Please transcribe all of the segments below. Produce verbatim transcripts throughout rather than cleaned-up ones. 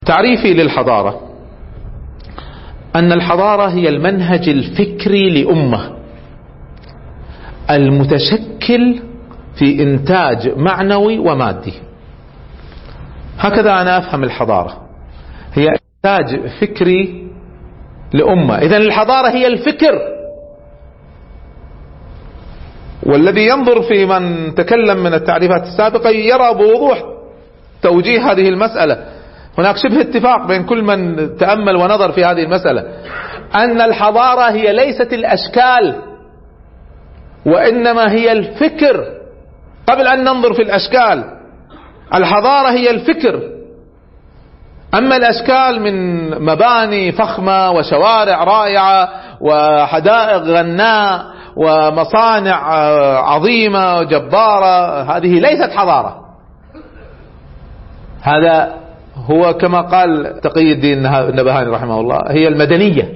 تعريفي للحضارة أن الحضارة هي المنهج الفكري لأمة المتشكل في إنتاج معنوي ومادي. هكذا أنا أفهم الحضارة، هي إنتاج فكري لأمة. إذن الحضارة هي الفكر. والذي ينظر في من تكلم من التعريفات السابقة يرى بوضوح توجيه هذه المسألة. هناك شبه اتفاق بين كل من تأمل ونظر في هذه المسألة أن الحضارة هي ليست الأشكال، وإنما هي الفكر. قبل أن ننظر في الأشكال، الحضارة هي الفكر. أما الأشكال من مباني فخمة وشوارع رائعة وحدائق غناء ومصانع عظيمة وجبارة، هذه ليست حضارة. هذا هو كما قال تقي الدين النبهاني رحمه الله، هي المدنية.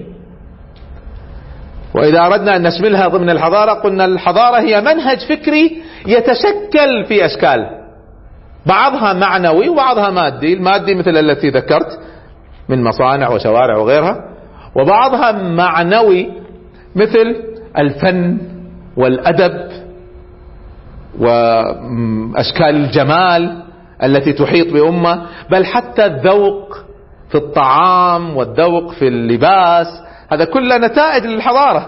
وإذا أردنا أن نشملها ضمن الحضارة قلنا الحضارة هي منهج فكري يتشكل في أشكال، بعضها معنوي وبعضها مادي. المادي مثل التي ذكرت من مصانع وشوارع وغيرها، وبعضها معنوي مثل الفن والأدب وأشكال الجمال التي تحيط بأمة، بل حتى الذوق في الطعام والذوق في اللباس، هذا كله نتائج للحضارة.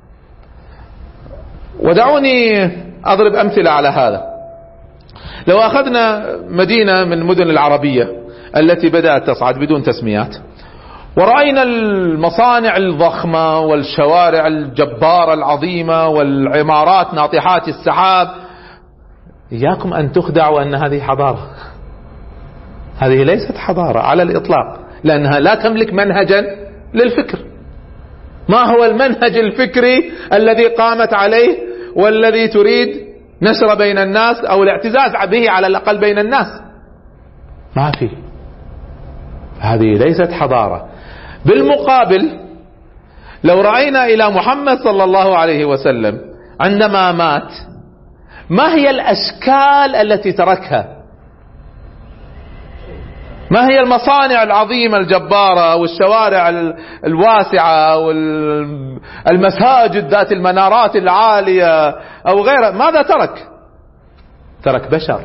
ودعوني أضرب أمثلة على هذا. لو أخذنا مدينة من المدن العربية التي بدأت تصعد بدون تسميات، ورأينا المصانع الضخمة والشوارع الجبارة العظيمة والعمارات ناطحات السحاب، إياكم أن تخدعوا أن هذه حضارة. هذه ليست حضارة على الإطلاق، لأنها لا تملك منهجا للفكر. ما هو المنهج الفكري الذي قامت عليه والذي تريد نشر بين الناس أو الاعتزاز به على الأقل بين الناس؟ ما في. هذه ليست حضارة. بالمقابل، لو رأينا إلى محمد صلى الله عليه وسلم عندما مات، ما هي الأشكال التي تركها؟ ما هي المصانع العظيمة الجبارة والشوارع الواسعة والمساجد ذات المنارات العالية أو غيرها؟ ماذا ترك؟ ترك بشر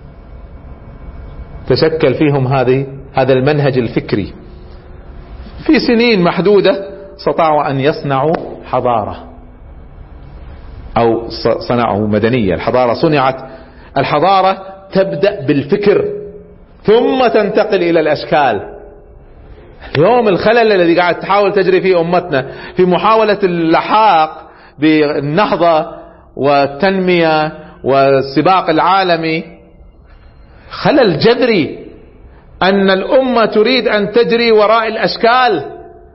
تشكل فيهم هذه هذا المنهج الفكري. في سنين محدودة استطاعوا أن يصنعوا حضارة أو صنعوا مدنية. الحضارة صنعت. الحضارة تبدأ بالفكر ثم تنتقل إلى الأشكال. اليوم الخلل الذي قاعد تحاول تجري فيه أمتنا في محاولة اللحاق بالنهضة والتنمية والسباق العالمي خلل جذري، أن الأمة تريد أن تجري وراء الأشكال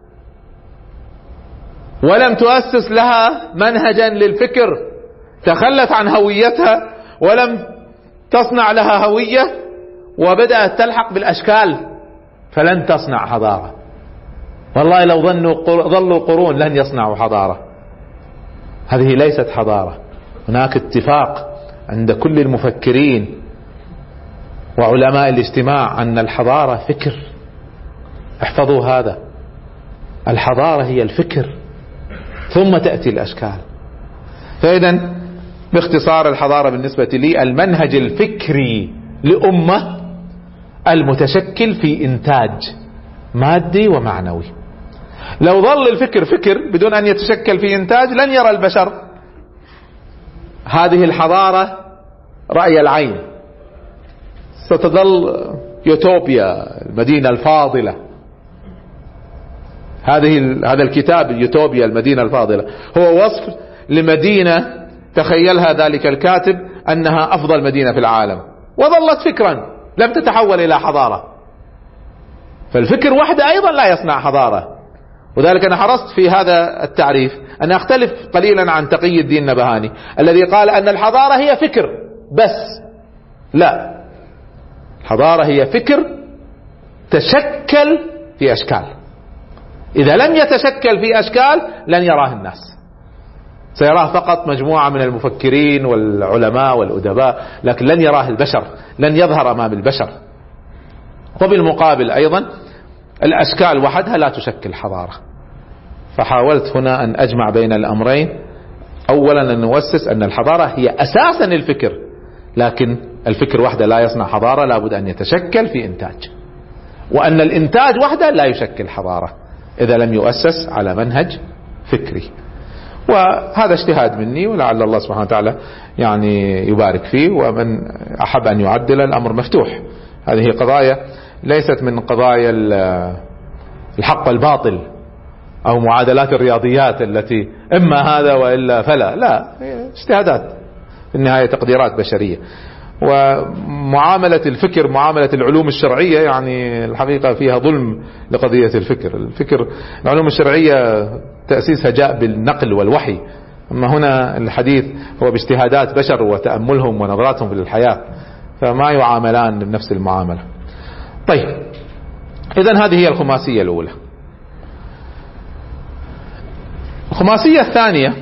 ولم تؤسس لها منهجا للفكر. تخلت عن هويتها ولم تصنع لها هوية، وبدأت تلحق بالأشكال، فلن تصنع حضارة. والله لو ظنوا ظلوا قرون لن يصنعوا حضارة. هذه ليست حضارة. هناك اتفاق عند كل المفكرين وعلماء الاجتماع أن الحضارة فكر. احفظوا هذا، الحضارة هي الفكر ثم تأتي الأشكال. فإذا باختصار، الحضارة بالنسبة لي المنهج الفكري لأمة المتشكل في إنتاج مادي ومعنوي. لو ظل الفكر فكر بدون أن يتشكل في إنتاج لن يرى البشر هذه الحضارة رأي العين. ستظل يوتوبيا، المدينة الفاضلة. هذه هذا الكتاب يوتوبيا المدينة الفاضلة هو وصف لمدينة تخيلها ذلك الكاتب أنها أفضل مدينة في العالم، وظلت فكرا لم تتحول إلى حضارة. فالفكر وحده أيضا لا يصنع حضارة. وذلك أنا حرصت في هذا التعريف أن أختلف قليلا عن تقي الدين النبهاني الذي قال أن الحضارة هي فكر بس. لا، الحضارة هي فكر تشكل في أشكال. إذا لم يتشكل في أشكال لن يراه الناس، سيراه فقط مجموعة من المفكرين والعلماء والأدباء، لكن لن يراه البشر، لن يظهر أمام البشر. وبالمقابل أيضا الأشكال وحدها لا تشكل حضارة. فحاولت هنا أن أجمع بين الأمرين. أولا أن نؤسس أن الحضارة هي أساسا الفكر، لكن الفكر وحده لا يصنع حضارة، لابد أن يتشكل في إنتاج، وأن الإنتاج وحده لا يشكل حضارة إذا لم يؤسس على منهج فكري. وهذا اجتهاد مني، ولعل الله سبحانه وتعالى يعني يبارك فيه، ومن أحب أن يعدل الأمر مفتوح. هذه قضايا ليست من قضايا الحق والباطل أو معادلات الرياضيات التي إما هذا وإلا فلا، لا، اجتهادات في النهاية، تقديرات بشرية. ومعاملة الفكر معاملة العلوم الشرعية يعني الحقيقة فيها ظلم لقضية الفكر. الفكر العلوم الشرعية تأسيسها جاء بالنقل والوحي، أما هنا الحديث هو باجتهادات بشر وتأملهم ونظراتهم للحياة، فما يعاملان بنفس المعاملة. طيب، إذن هذه هي الخماسية الأولى. الخماسية الثانية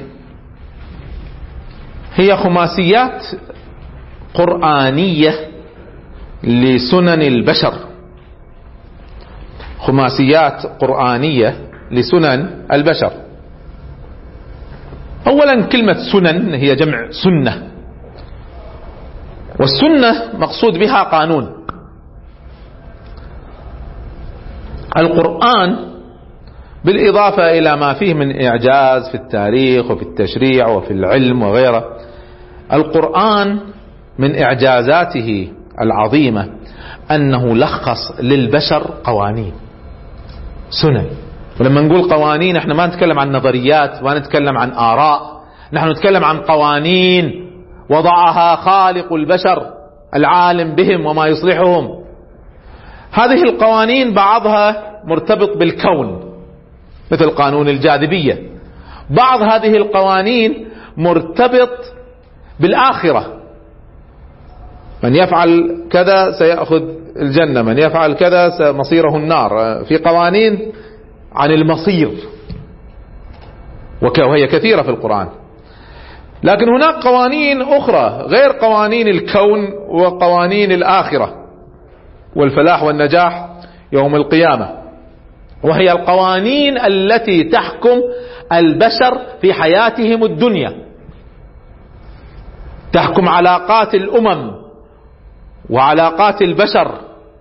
هي خماسيات قرآنية لسنن البشر. خماسيات قرآنية لسنن البشر. أولا كلمة سنن هي جمع سنة، والسنة مقصود بها قانون. القرآن بالإضافة إلى ما فيه من إعجاز في التاريخ وفي التشريع وفي العلم وغيره، القرآن من إعجازاته العظيمة أنه لخص للبشر قوانين، سنن. ولما نقول قوانين احنا ما نتكلم عن نظريات، ما نتكلم عن آراء، نحن نتكلم عن قوانين وضعها خالق البشر العالم بهم وما يصلحهم. هذه القوانين بعضها مرتبط بالكون مثل قانون الجاذبية، بعض هذه القوانين مرتبط بالآخرة، من يفعل كذا سيأخذ الجنة، من يفعل كذا مصيره النار. في قوانين عن المصير وهي كثيرة في القرآن. لكن هناك قوانين أخرى غير قوانين الكون وقوانين الآخرة والفلاح والنجاح يوم القيامة، وهي القوانين التي تحكم البشر في حياتهم الدنيا، تحكم علاقات الأمم وعلاقات البشر،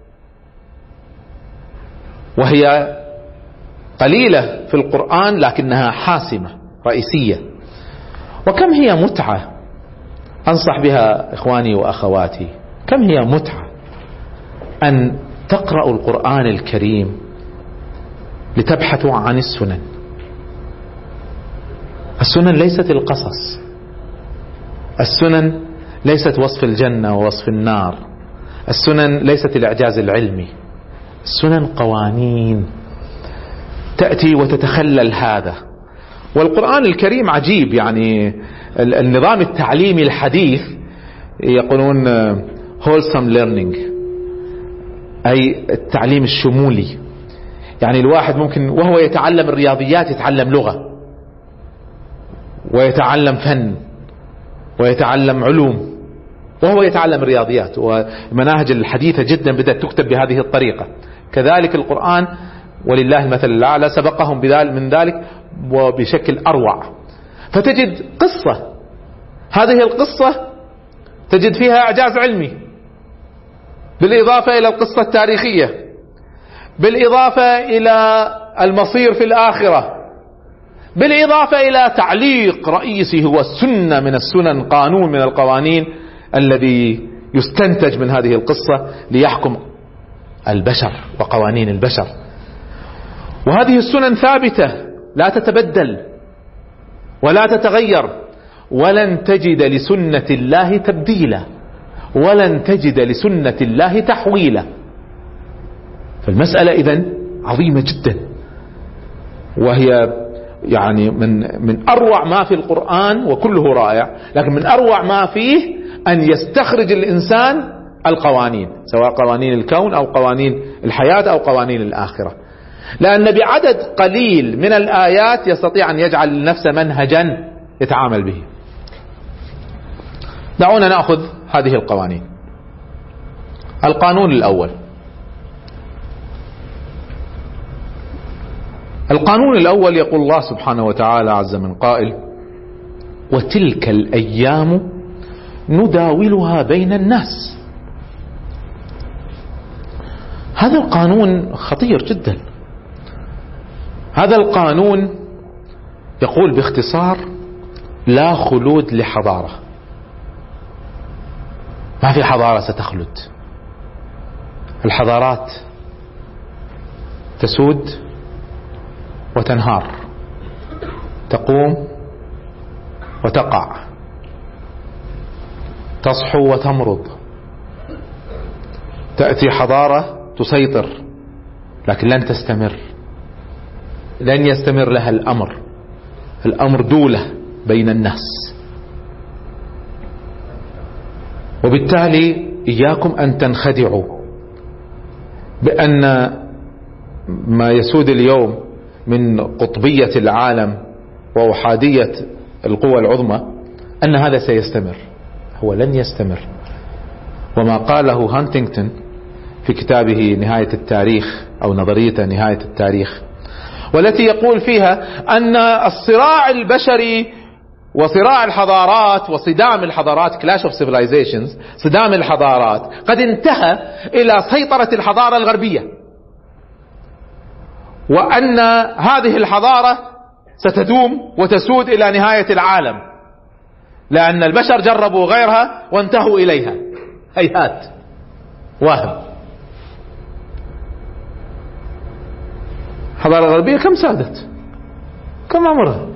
وهي قليلة في القرآن لكنها حاسمة رئيسية. وكم هي متعة أنصح بها إخواني وأخواتي، كم هي متعة أن تقرأوا القرآن الكريم لتبحثوا عن السنن. السنن ليست القصص، السنن ليست وصف الجنة ووصف النار، السنن ليست الإعجاز العلمي، السنن قوانين تأتي وتتخلل هذا. والقرآن الكريم عجيب، يعني النظام التعليمي الحديث يقولون wholesome learning، أي التعليم الشمولي. يعني الواحد ممكن وهو يتعلم الرياضيات يتعلم لغة ويتعلم فن ويتعلم علوم وهو يتعلم الرياضيات، والمناهج الحديثة جدا بدأت تكتب بهذه الطريقة. كذلك القرآن ولله المثل الأعلى سبقهم من ذلك وبشكل أروع. فتجد قصة، هذه القصة تجد فيها إعجاز علمي بالإضافة إلى القصة التاريخية، بالإضافة إلى المصير في الآخرة، بالإضافة إلى تعليق رئيسي هو السنة من السنن، قانون من القوانين الذي يستنتج من هذه القصة ليحكم البشر وقوانين البشر. وهذه السنن ثابتة لا تتبدل ولا تتغير، ولن تجد لسنة الله تبديلا، ولن تجد لسنة الله تحويلا. فالمسألة إذن عظيمة جدا، وهي يعني من من أروع ما في القرآن، وكله رائع، لكن من أروع ما فيه أن يستخرج الإنسان القوانين، سواء قوانين الكون أو قوانين الحياة أو قوانين الآخرة، لأن بعدد قليل من الآيات يستطيع أن يجعل لنفسه منهجا يتعامل به. دعونا نأخذ هذه القوانين. القانون الأول القانون الأول يقول الله سبحانه وتعالى عز من قائل: وتلك الأيام نداولها بين الناس. هذا القانون خطير جدا. هذا القانون يقول باختصار: لا خلود لحضارة. ما في حضارة ستخلد. الحضارات تسود وتنهار، تقوم وتقع، تصحو وتمرض. تأتي حضارة تسيطر لكن لن تستمر، لن يستمر لها الأمر. الأمر دولة بين الناس. وبالتالي إياكم أن تنخدعوا بأن ما يسود اليوم من قطبية العالم وأحادية القوى العظمى أن هذا سيستمر. هو لن يستمر. وما قاله هانتينغتون في كتابه نهاية التاريخ أو نظرية نهاية التاريخ، والتي يقول فيها أن الصراع البشري وصراع الحضارات وصدام الحضارات clash of civilizations، صدام الحضارات قد انتهى إلى سيطرة الحضارة الغربية، وأن هذه الحضارة ستدوم وتسود إلى نهاية العالم، لأن البشر جربوا غيرها وانتهوا إليها. هيهات، وهم. الحضارة الغربية كم سادت؟ كم عمرها؟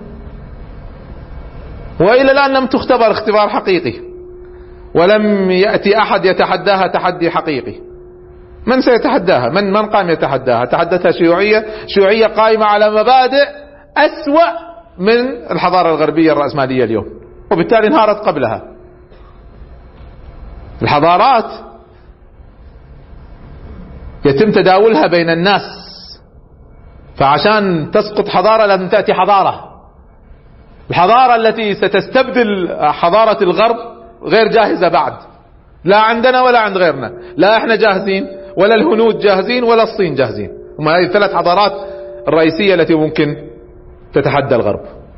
وإلى الآن لم تختبر اختبار حقيقي، ولم يأتي أحد يتحداها تحدي حقيقي. من سيتحداها؟ من من قام يتحداها؟ تحدثها شيوعية شيوعية قائمة على مبادئ أسوأ من الحضارة الغربية الرأسمالية اليوم، وبالتالي انهارت قبلها. الحضارات يتم تداولها بين الناس، فعشان تسقط حضارة لازم تأتي حضارة. الحضارة التي ستستبدل حضارة الغرب غير جاهزة بعد، لا عندنا ولا عند غيرنا. لا احنا جاهزين، ولا الهنود جاهزين، ولا الصين جاهزين. هم هذه الثلاث حضارات الرئيسية التي ممكن تتحدى الغرب: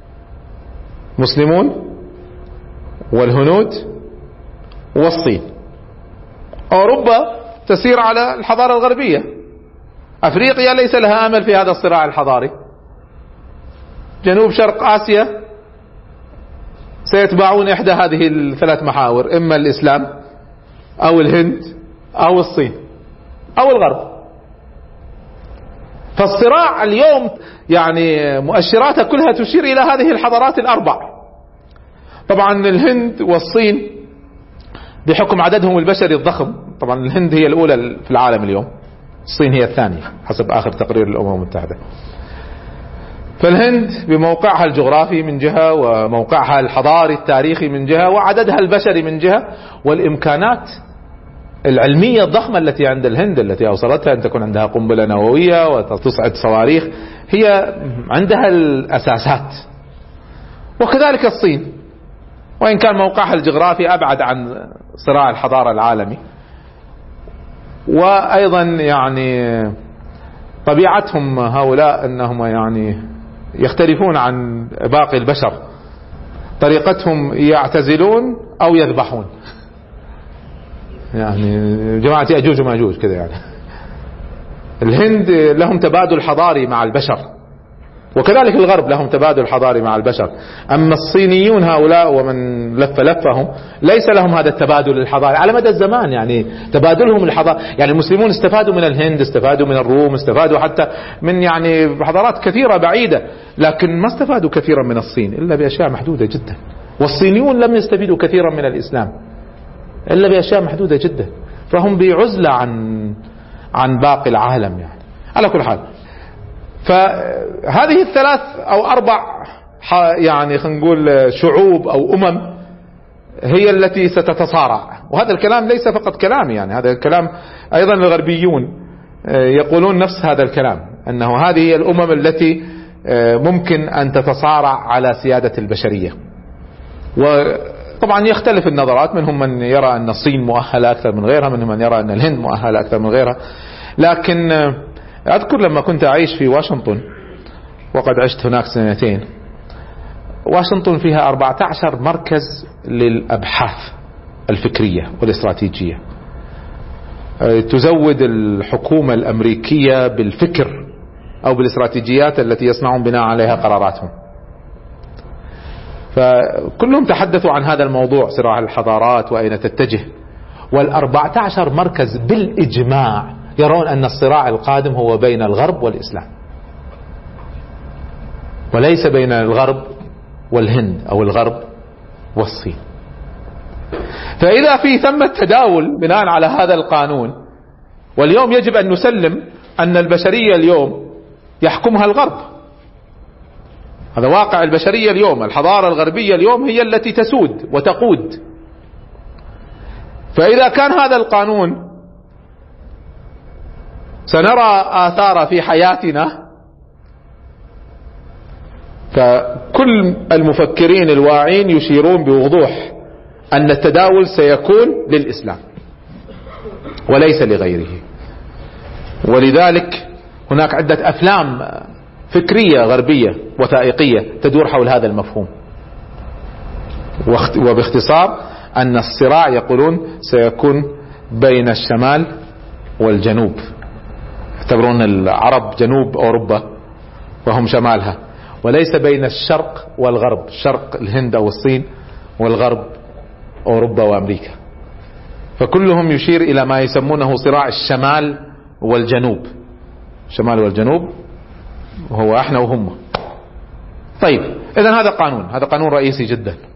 مسلمون والهنود والصين. أوروبا تسير على الحضارة الغربية. أفريقيا ليس لها أمل في هذا الصراع الحضاري. جنوب شرق آسيا سيتبعون إحدى هذه الثلاث محاور: إما الإسلام أو الهند أو الصين أو الغرب. فالصراع اليوم يعني مؤشراتها كلها تشير إلى هذه الحضارات الأربع. طبعا الهند والصين بحكم عددهم البشري الضخم، طبعا الهند هي الأولى في العالم اليوم، الصين هي الثانية حسب آخر تقرير الأمم المتحدة. فالهند بموقعها الجغرافي من جهة، وموقعها الحضاري التاريخي من جهة، وعددها البشري من جهة، والإمكانات العلمية الضخمة التي عند الهند التي أوصلتها أن تكون عندها قنبلة نووية وتصعد صواريخ، هي عندها الأساسات. وكذلك الصين، وإن كان موقعها الجغرافي أبعد عن صراع الحضارة العالمي، وأيضا يعني طبيعتهم هؤلاء أنهم يعني يختلفون عن باقي البشر. طريقتهم يعتزلون أو يذبحون، يعني جماعة يأجوج وماجوج كذا. يعني الهند لهم تبادل حضاري مع البشر، وكذلك الغرب لهم تبادل حضاري مع البشر. أما الصينيون هؤلاء ومن لف لفهم ليس لهم هذا التبادل الحضاري على مدى الزمان. يعني تبادلهم الحضاري، يعني المسلمون استفادوا من الهند، استفادوا من الروم، استفادوا حتى من يعني حضارات كثيرة بعيدة، لكن ما استفادوا كثيرا من الصين إلا بأشياء محدودة جدا. والصينيون لم يستفيدوا كثيرا من الإسلام إلا بأشياء محدودة جدا، فهم بعزلة عن عن باقي العالم. يعني على كل حال، فهذه الثلاث أو أربع يعني خلينا نقول شعوب أو أمم هي التي ستتصارع. وهذا الكلام ليس فقط كلامي، يعني هذا الكلام أيضا الغربيون يقولون نفس هذا الكلام، أنه هذه هي الأمم التي ممكن أن تتصارع على سيادة البشرية. وطبعا يختلف النظرات، منهم من يرى أن الصين مؤهلة أكثر من غيرها، منهم من يرى أن الهند مؤهلة أكثر من غيرها. لكن أذكر لما كنت أعيش في واشنطن وقد عشت هناك سنتين. واشنطن فيها أربعة عشر مركز للأبحاث الفكرية والاستراتيجية، تزود الحكومة الأمريكية بالفكر أو بالاستراتيجيات التي يصنعون بناء عليها قراراتهم. فكلهم تحدثوا عن هذا الموضوع، صراع الحضارات وأين تتجه. والأربعة عشر مركز بالإجماع يرون أن الصراع القادم هو بين الغرب والإسلام، وليس بين الغرب والهند أو الغرب والصين. فإذا في ثمة تداول بناء على هذا القانون، واليوم يجب أن نسلم أن البشرية اليوم يحكمها الغرب، هذا واقع البشرية اليوم، الحضارة الغربية اليوم هي التي تسود وتقود. فإذا كان هذا القانون سنرى آثار في حياتنا، فكل المفكرين الواعين يشيرون بوضوح أن التداول سيكون للإسلام وليس لغيره. ولذلك هناك عدة أفلام فكرية غربية وثائقية تدور حول هذا المفهوم. وباختصار أن الصراع يقولون سيكون بين الشمال والجنوب، يعتبرون العرب جنوب أوروبا وهم شمالها، وليس بين الشرق والغرب، الشرق الهند أو الصين والغرب أوروبا وأمريكا. فكلهم يشير إلى ما يسمونه صراع الشمال والجنوب، الشمال والجنوب هو احنا وهم. طيب إذن هذا قانون، هذا قانون رئيسي جدا.